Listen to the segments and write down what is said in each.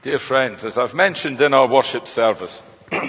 Dear friends, as I've mentioned in our worship service,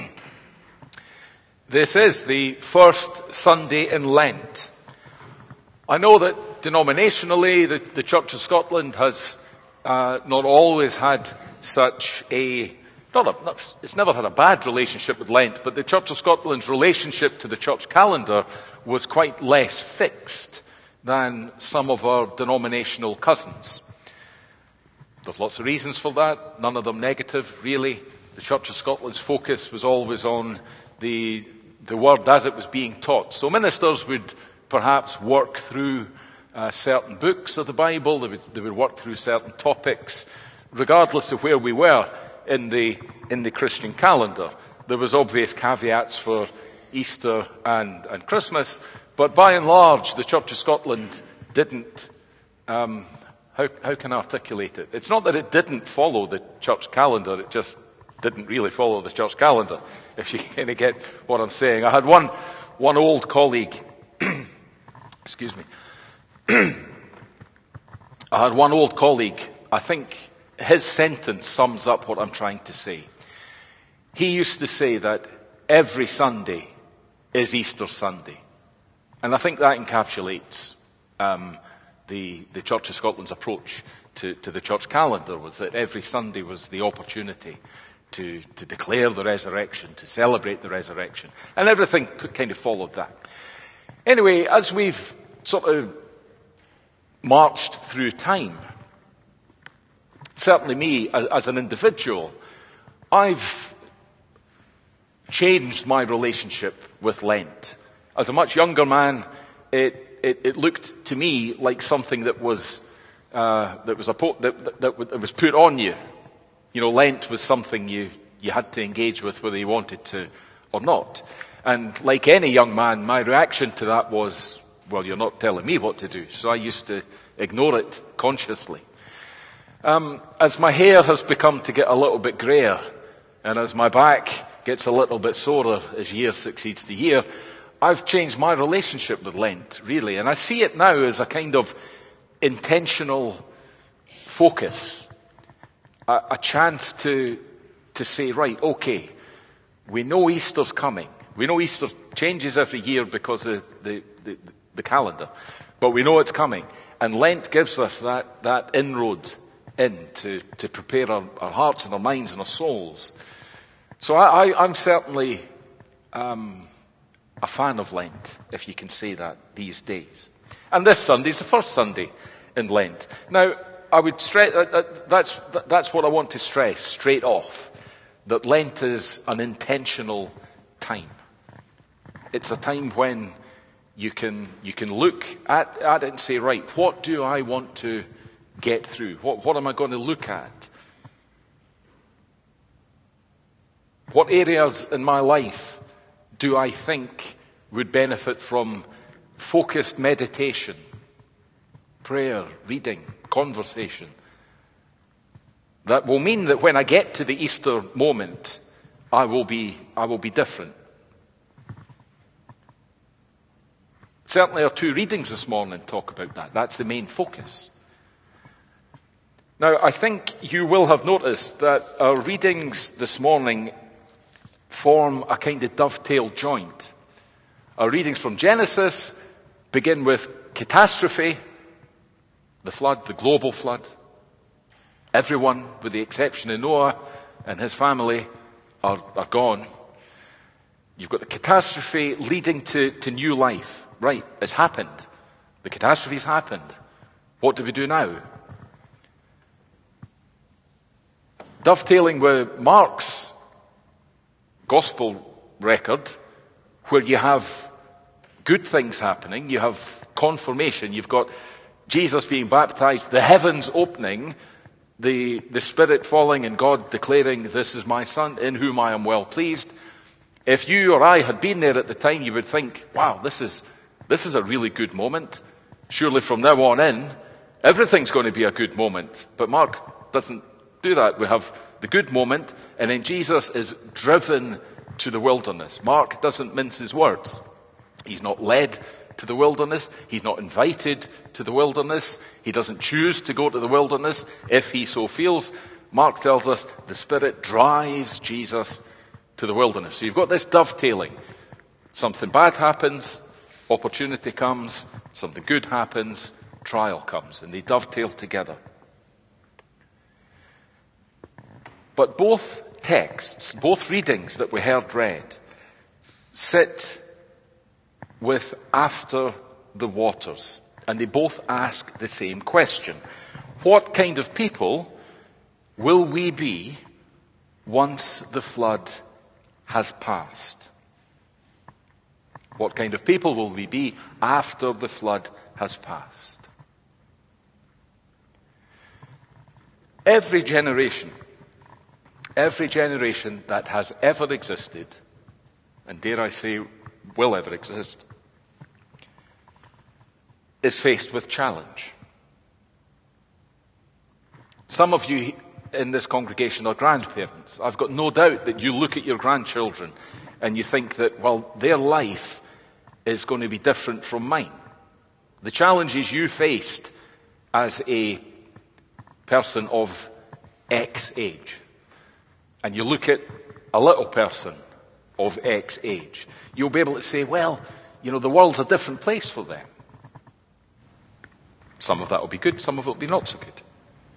this is the first Sunday in Lent. I know that denominationally the Church of Scotland has not always had such it's never had a bad relationship with Lent, but the Church of Scotland's relationship to the church calendar was quite less fixed than some of our denominational cousins. There's lots of reasons for that, none of them negative, really. The Church of Scotland's focus was always on the word as it was being taught. So ministers would perhaps work through certain books of the Bible, they would work through certain topics, regardless of where we were in the Christian calendar. There was obvious caveats for Easter and Christmas, but by and large, the Church of Scotland didn't, how can I articulate it? It's not that it didn't follow the church calendar, it just didn't really follow the church calendar, if you kind of get what I'm saying. I had one old colleague, excuse me, I had one old colleague, I think his sentence sums up what I'm trying to say. He used to say that every Sunday is Easter Sunday. And I think that encapsulates the Church of Scotland's approach to the church calendar, was that every Sunday was the opportunity to declare the resurrection, to celebrate the resurrection. And everything kind of followed that. Anyway, as we've sort of marched through time, certainly me as an individual, I've changed my relationship with Lent. As a much younger man, it looked to me like something that was put on you. You know, Lent was something you had to engage with whether you wanted to or not. And like any young man, my reaction to that was, well, you're not telling me what to do. So I used to ignore it consciously. As my hair has become to get a little bit greyer, and as my back gets a little bit sorer as year succeeds to year, I've changed my relationship with Lent, really. And I see it now as a kind of intentional focus. A chance to say, right, okay, we know Easter's coming. We know Easter changes every year because of the calendar. But we know it's coming. And Lent gives us that inroad to prepare our hearts and our minds and our souls. So I'm certainly a fan of Lent, if you can say that these days. And this Sunday is the first Sunday in Lent. Now, I would stress, that's what I want to stress straight off, that Lent is an intentional time. It's a time when you can look at it and say, right, what do I want to get through? What am I going to look at? What areas in my life do I think would benefit from focused meditation, prayer, reading, conversation? That will mean that when I get to the Easter moment, I will be different. Certainly our two readings this morning talk about that. That's the main focus. Now, I think you will have noticed that our readings this morning form a kind of dovetail joint. Our readings from Genesis begin with catastrophe, the flood, the global flood. Everyone, with the exception of Noah and his family, are gone. You've got the catastrophe leading to new life. Right, it's happened. The catastrophe's happened. What do we do now? Dovetailing with Mark's gospel record, where you have good things happening, you have confirmation, you've got Jesus being baptized, the heavens opening, the Spirit falling and God declaring, this is my Son in whom I am well pleased. If you or I had been there at the time, you would think, wow, this is a really good moment. Surely from now on in, everything's going to be a good moment. But Mark doesn't do that. We have the good moment, and then Jesus is driven to the wilderness. Mark doesn't mince his words. He's not led to the wilderness. He's not invited to the wilderness. He doesn't choose to go to the wilderness if he so feels. Mark tells us the Spirit drives Jesus to the wilderness. So you've got this dovetailing. Something bad happens, opportunity comes, something good happens, trial comes, and they dovetail together. But both texts, both readings that we heard read, sit with after the waters, and they both ask the same question. What kind of people will we be once the flood has passed? What kind of people will we be after the flood has passed? Every generation that has ever existed, and dare I say will ever exist, is faced with challenge. Some of you in this congregation are grandparents. I've got no doubt that you look at your grandchildren and you think that, well, their life is going to be different from mine. The challenges you faced as a person of X age, and you look at a little person of X age, you'll be able to say, well, the world's a different place for them. Some of that will be good, some of it will be not so good.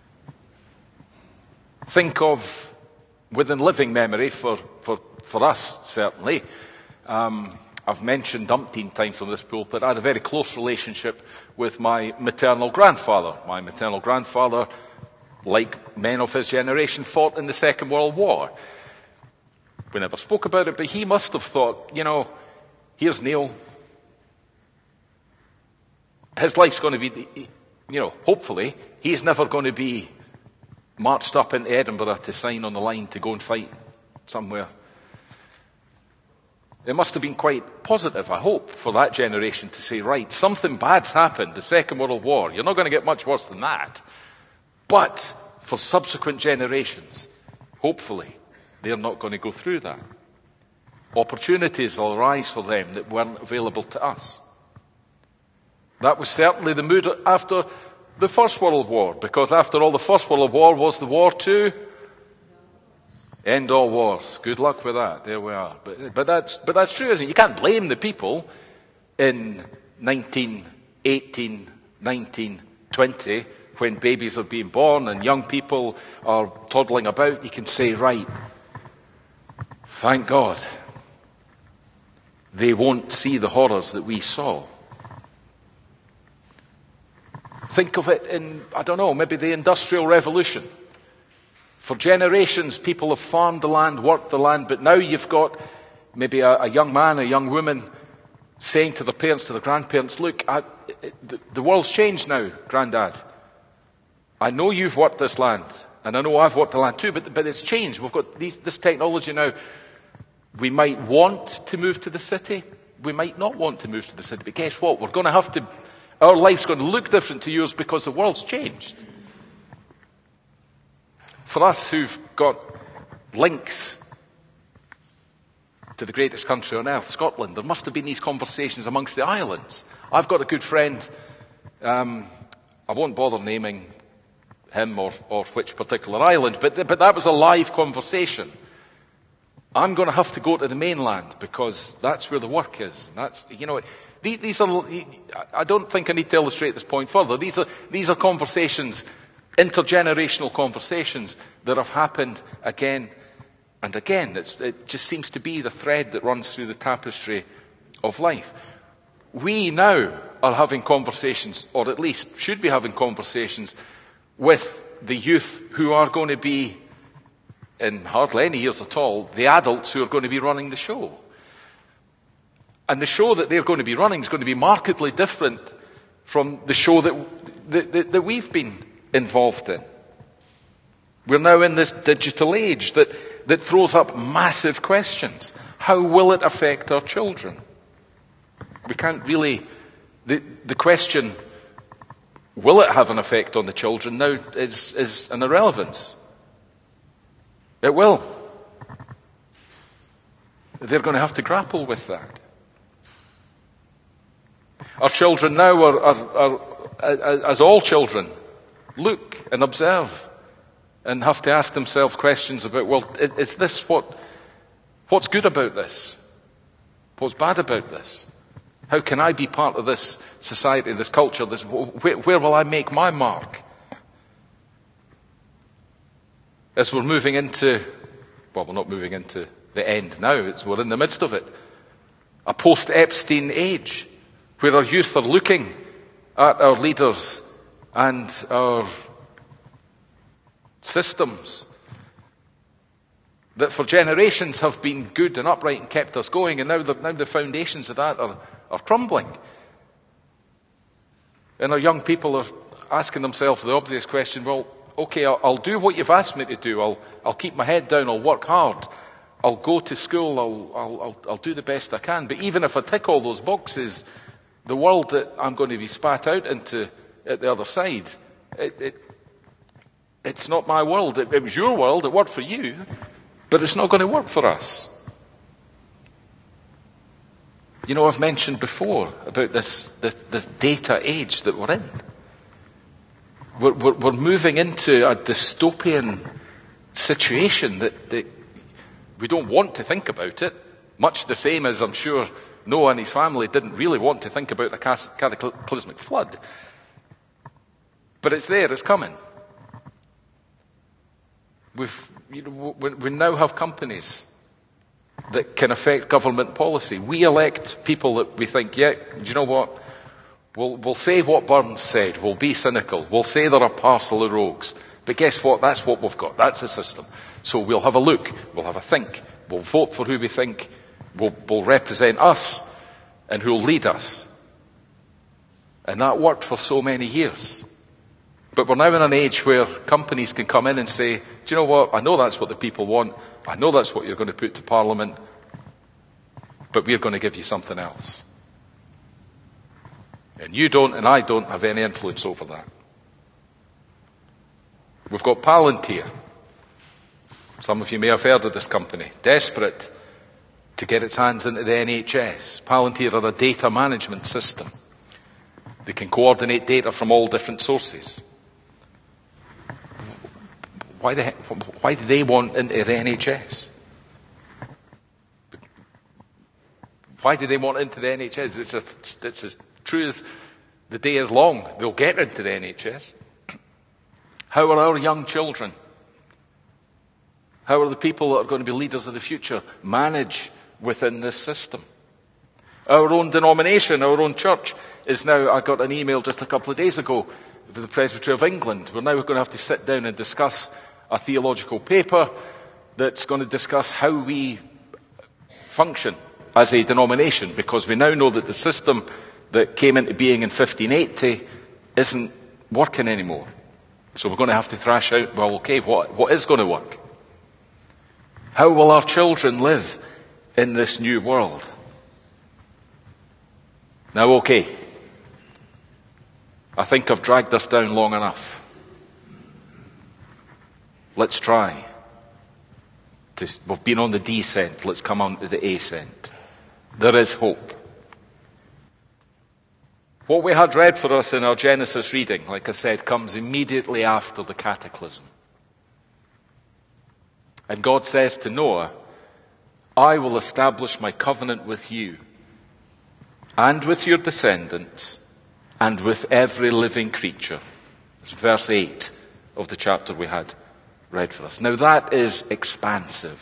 Think of, within living memory, for us certainly, I've mentioned umpteen times from this pulpit, I had a very close relationship with my maternal grandfather. My maternal grandfather, like men of his generation, fought in the Second World War. We never spoke about it, but he must have thought, here's Neil. His life's going to be, hopefully, he's never going to be marched up into Edinburgh to sign on the line to go and fight somewhere. It must have been quite positive, I hope, for that generation to say, right, something bad's happened, the Second World War. You're not going to get much worse than that. But for subsequent generations, hopefully, they're not going to go through that. Opportunities will arise for them that weren't available to us. That was certainly the mood after the First World War, because after all, the First World War was the war to end all wars. Good luck with that. There we are. But that's true, isn't it? You can't blame the people in 1918, 1920, when babies are being born and young people are toddling about. You can say, right, thank God, they won't see the horrors that we saw. Think of it in, maybe the Industrial Revolution. For generations, people have farmed the land, worked the land, but now you've got maybe a young man, a young woman saying to their parents, to their grandparents, look, the world's changed now, Grandad. I know you've worked this land, and I know I've worked the land too, but it's changed. We've got this technology now. We might want to move to the city. We might not want to move to the city. But guess what? We're going to have to, our life's going to look different to yours because the world's changed. For us who've got links to the greatest country on earth, Scotland, there must have been these conversations amongst the islands. I've got a good friend, I won't bother naming him or which particular island, but that was a live conversation. I'm going to have to go to the mainland because that's where the work is. And that's, these are, I don't think I need to illustrate this point further. These are conversations, intergenerational conversations that have happened again and again. It just seems to be the thread that runs through the tapestry of life. We now are having conversations, or at least should be having conversations, with the youth who are going to be, in hardly any years at all, the adults who are going to be running the show. And the show that they're going to be running is going to be markedly different from the show that we've been involved in. We're now in this digital age that throws up massive questions. How will it affect our children? We can't really, the question, will it have an effect on the children now is an irrelevance. It will. They're going to have to grapple with that. Our children now are as all children, look and observe and have to ask themselves questions about, well, is this what's good about this? What's bad about this? How can I be part of this society, this culture? Where will I make my mark? As we're moving into, well, we're not moving into the end now, we're in the midst of it. A post-Epstein age, where our youth are looking at our leaders and our systems that for generations have been good and upright and kept us going, and now the foundations of that are crumbling. And our young people are asking themselves the obvious question, well, okay, I'll do what you've asked me to do. I'll keep my head down, I'll work hard, I'll go to school, I'll do the best I can. But even if I tick all those boxes, the world that I'm going to be spat out into at the other side, it's not my world. It was your world, it worked for you, but it's not going to work for us. You know, I've mentioned before about this data age that we're in. We're moving into a dystopian situation that we don't want to think about it, much the same as I'm sure Noah and his family didn't really want to think about the cataclysmic flood. But it's there, it's coming. We now have companies that can affect government policy. We elect people that we think, yeah, do you know what? We'll say what Burns said. We'll be cynical. We'll say they're a parcel of rogues. But guess what? That's what we've got. That's the system. So we'll have a look. We'll have a think. We'll vote for who we think will represent us and who will lead us. And that worked for so many years. But we're now in an age where companies can come in and say, do you know what? I know that's what the people want. I know that's what you're going to put to Parliament. But we're going to give you something else. And you don't and I don't have any influence over that. We've got Palantir. Some of you may have heard of this company. Desperate to get its hands into the NHS. Palantir are a data management system. They can coordinate data from all different sources. Why do they want into the NHS? Why do they want into the NHS? It's as true as the day is long. They'll get into the NHS. How are our young children? How are the people that are going to be leaders of the future manage within this system? Our own denomination, our own church is now, I got an email just a couple of days ago with the Presbytery of England. We're now going to have to sit down and discuss a theological paper that's going to discuss how we function as a denomination, because we now know that the system that came into being in 1580 isn't working anymore. So we're going to have to thrash out, well, okay, what is going to work? How will our children live in this new world? Now, okay, I think I've dragged us down long enough. Let's try. We've been on the descent. Let's come on to the ascent. There is hope. What we had read for us in our Genesis reading, like I said, comes immediately after the cataclysm. And God says to Noah, I will establish my covenant with you and with your descendants and with every living creature. It's verse 8 of the chapter we had read for us. Now that is expansive.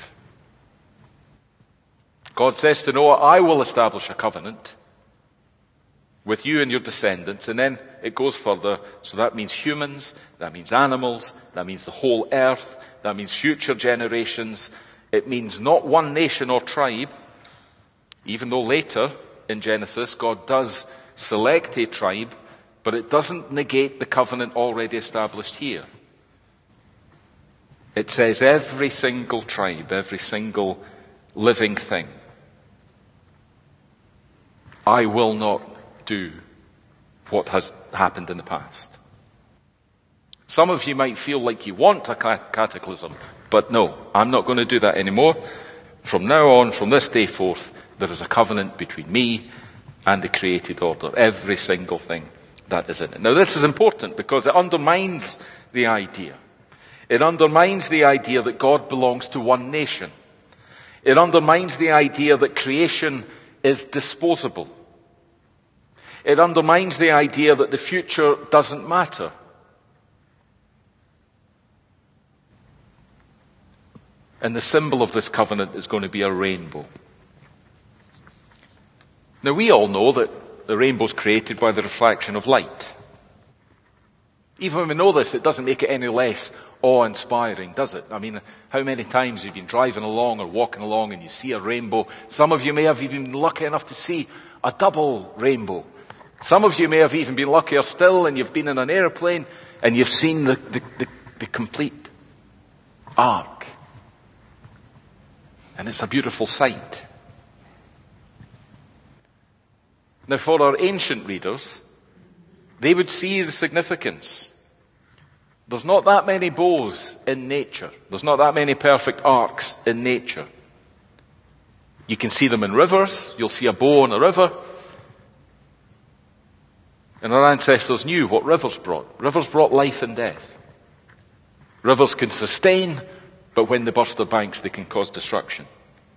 God says to Noah, I will establish a covenant with you and your descendants. And then it goes further. So that means humans, that means animals, that means the whole earth, that means future generations. It means not one nation or tribe, even though later in Genesis God does select a tribe, but it doesn't negate the covenant already established here. It says every single tribe, every single living thing. I will not do what has happened in the past. Some of you might feel like you want a cataclysm, but no, I'm not going to do that anymore. From now on, from this day forth, there is a covenant between me and the created order. Every single thing that is in it. Now this is important because it undermines the idea. It undermines the idea that God belongs to one nation. It undermines the idea that creation is disposable. It undermines the idea that the future doesn't matter. And the symbol of this covenant is going to be a rainbow. Now we all know that the rainbow is created by the refraction of light. Even when we know this, it doesn't make it any less awe-inspiring, does it? I mean, how many times you've been driving along or walking along and you see a rainbow? Some of you may have even been lucky enough to see a double rainbow. Some of you may have even been luckier still and you've been in an airplane and you've seen the complete arc. And it's a beautiful sight. Now for our ancient readers, they would see the significance. There's not that many bows in nature. There's not that many perfect arcs in nature. You can see them in rivers. You'll see a bow in a river. And our ancestors knew what rivers brought. Rivers brought life and death. Rivers can sustain, but when they burst their banks, they can cause destruction.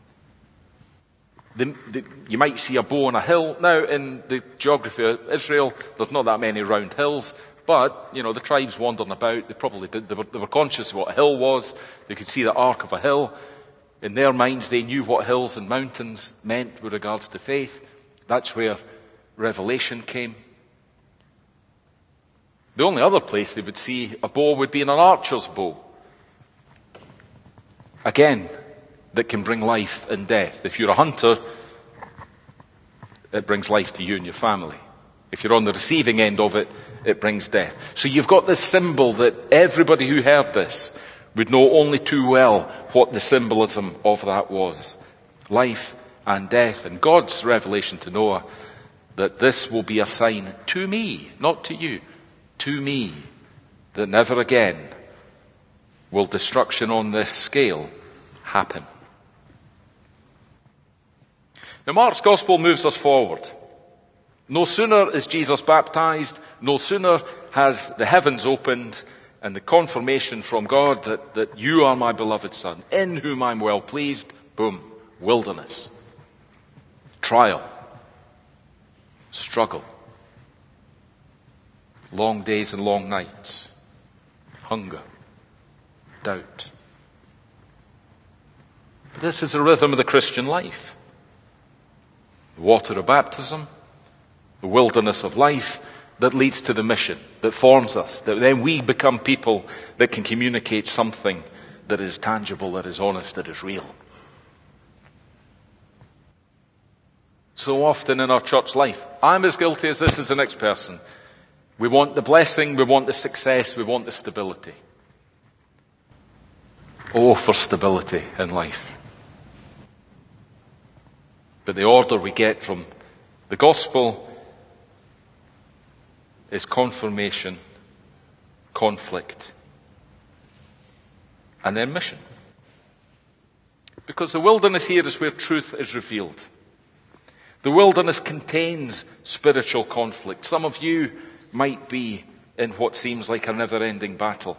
You might see a bow on a hill. Now, in the geography of Israel, there's not that many round hills. But, the tribes wandering about, they were conscious of what a hill was. They could see the arc of a hill. In their minds, they knew what hills and mountains meant with regards to faith. That's where revelation came. The only other place they would see a bow would be in an archer's bow. Again, that can bring life and death. If you're a hunter, it brings life to you and your family. If you're on the receiving end of it, it brings death. So you've got this symbol that everybody who heard this would know only too well what the symbolism of that was. Life and death. And God's revelation to Noah that this will be a sign to me, not to you, to me, that never again will destruction on this scale happen. Now Mark's Gospel moves us forward. No sooner is Jesus baptized, no sooner has the heavens opened and the confirmation from God that you are my beloved Son, in whom I'm well pleased. Boom. Wilderness. Trial. Struggle. Long days and long nights. Hunger. Doubt. But this is the rhythm of the Christian life. The water of baptism. The wilderness of life that leads to the mission, that forms us, that then we become people that can communicate something that is tangible, that is honest, that is real. So often in our church life, I'm as guilty as this as the next person. We want the blessing, we want the success, we want the stability. Oh, for stability in life. But the order we get from the gospel is confirmation, conflict, and then mission. Because the wilderness here is where truth is revealed. The wilderness contains spiritual conflict. Some of you might be in what seems like a never-ending battle.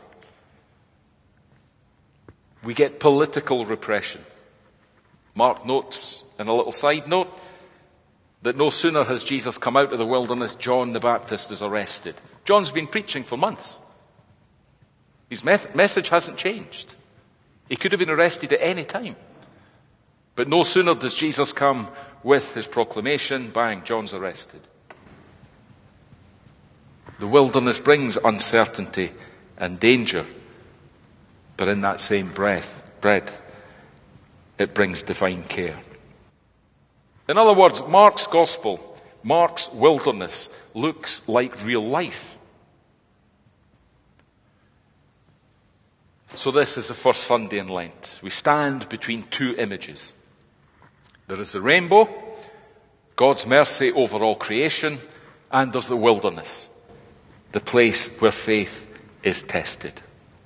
We get political repression. Mark notes, in a little side note, that no sooner has Jesus come out of the wilderness, John the Baptist is arrested. John's been preaching for months. His message hasn't changed. He could have been arrested at any time. But no sooner does Jesus come with his proclamation, bang, John's arrested. The wilderness brings uncertainty and danger. But in that same breath, it brings divine care. In other words, Mark's gospel, Mark's wilderness, looks like real life. So this is the first Sunday in Lent. We stand between two images. There is the rainbow, God's mercy over all creation, and there's the wilderness, the place where faith is tested.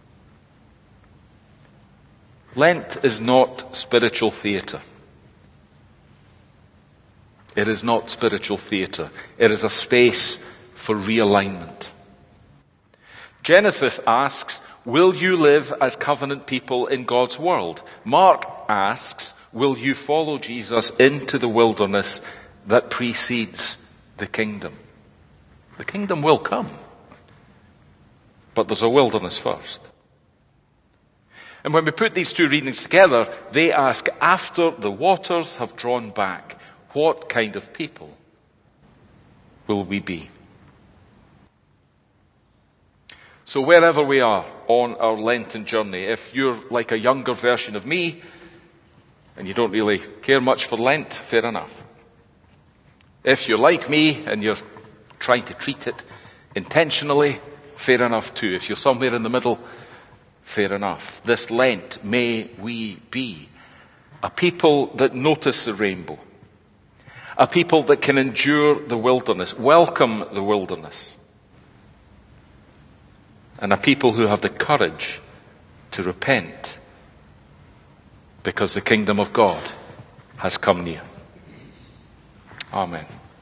Lent is not spiritual theatre. It is not spiritual theatre. It is a space for realignment. Genesis asks, will you live as covenant people in God's world? Mark asks, will you follow Jesus into the wilderness that precedes the kingdom? The kingdom will come, but there's a wilderness first. And when we put these two readings together, they ask, after the waters have drawn back, what kind of people will we be? So wherever we are on our Lenten journey, if you're like a younger version of me, and you don't really care much for Lent, fair enough. If you're like me, and you're trying to treat it intentionally, fair enough too. If you're somewhere in the middle, fair enough. This Lent, may we be a people that notice the rainbow. A people that can endure the wilderness, welcome the wilderness. And a people who have the courage to repent because the kingdom of God has come near. Amen.